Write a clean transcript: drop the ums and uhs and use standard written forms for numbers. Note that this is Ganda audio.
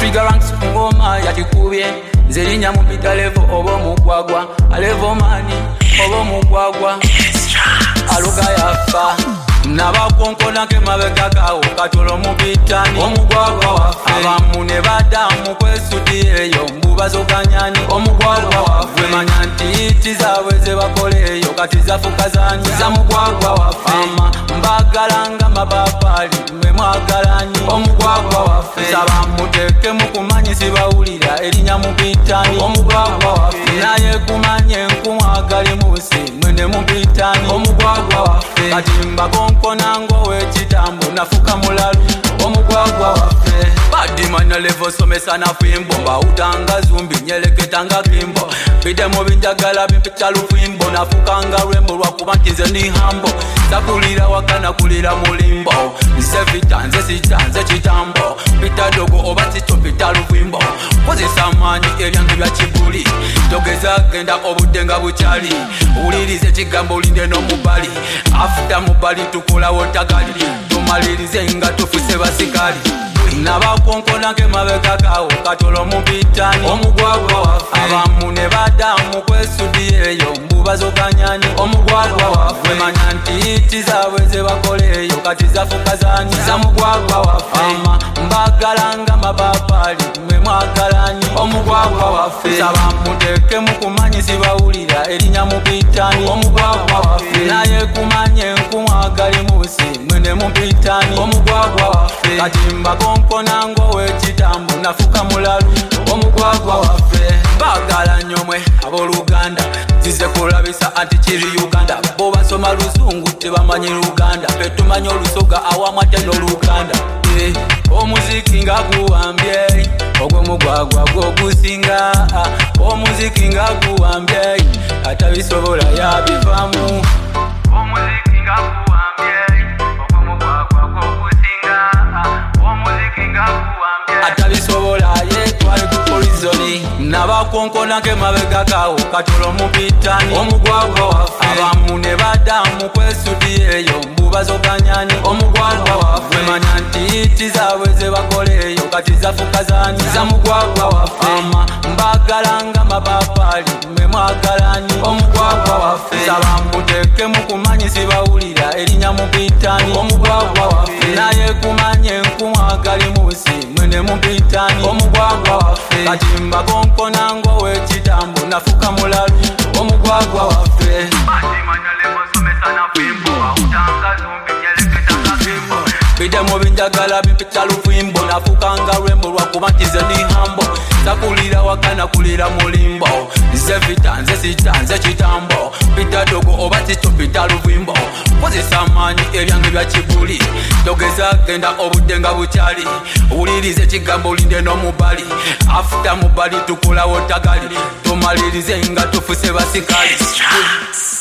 Figurance ngoma yakikubye Zerinya mupita levo obo mugwagwa Alevo mani obo mugwagwa Aluga yafa Nabakonkona ke mabega gawo katolo mupitani omugwagwa waffe abamu ne badamu kwesudi eyo mbuba zoganyani omugwagwa waffe manya nti tizaabwe ze bakoleeyo kati zafukazanya za mugwagwa waffe ama mbagalanga mabapali mwe mwagalanyi omugwagwa waffe saba muteke mukumanyisi bawulira erinya mupitani omugwagwa waffe naye kumanye nkumwagali musi mwene mupitani omugwagwa waffe kati mbakonkona ngowe chitambo nafuka mulalu omugwagwa waffe badimanya levo somesa na fimbo bautanga zumbi nyeleketanga kimbo bidemo binjagala bimpita lufimbo nafukanga lwembo lwakuba nti nze ndi hambo sakulira wakana kulira mulimbo nze vita nze sita nze chitambo pita dogo oba sito pita lufimbo kozesa amaanyi ebyange bya kibuli togeza genda obudde nga bukyali ulirize ekigambo olinde n'omubali afuta mubali tukola wotagali tumalirize nga tufuse basikali nabakonkona ke mabega gawo katolo mupitani omugwagwa waffe abamu ne badamu kwesudi eyo mbuba zoganyani omugwagwa waffe manya nti tizaabwe ze bakoleeyo kati zafukazanyi za mugwagwa waffe ama mbagalanga mabapali mwe mwagalanyi omugwagwa waffe saba muteke mukumanyisi bawulira erinya mupitani omugwagwa waffe naye kumanye nkumwagali musi mwene mupitani omugwagwa waffe kati mbakonkona ngowe chitambo nafuka mulalu omugwagwa waffe bagala nyomwe aboluganda zize kulabisa anti kiri Uganda bo basoma luzungu tebamanyi Luganda petumanya olusoga awamate n'Oluganda omuziki nga guwambye ogwo mugwagwa gwo gusinga omuziki nga guwambye atabisobola yabivamu omuziki nga guwambye ogwo mugwagwa gwo gusinga omuziki nga guwambye atabisobola yetwali ku polisoni nabakonkona ke mabega gawo katolo mupitani omugwagwa waffe abamu ne badamu kwesudi eyo mbuba zoganyani omugwagwa waffe manya nti tizaabwe ze bakoleeyo kati zafukazanyi za mugwagwa waffe ama mbagalanga mabapali mwe mwagalanyi omugwagwa waffe saba muteke mukumanyisi bawulira erinya mupitani omugwagwa waffe naye kumanye nkumwagali musi mwene mupitani omugwagwa waffe kati mbakonkona ngowe chitambo nafuka mulalu omugwagwa waffe bidemo binjagala bimpita lufimbo nafukanga lwembo lwakuba nti nze ndi hambo sakulira wakana kulira mulimbo nze vita nze sita nze chitambo pita dogo oba sito pita lufimbo kozesa amaanyi ebyange bya kibuli togeza genda obudde nga bukyali ulirize ekigambo olinde n'omubali afuta mubali tukola wotagali tumalirize nga tufuse basikali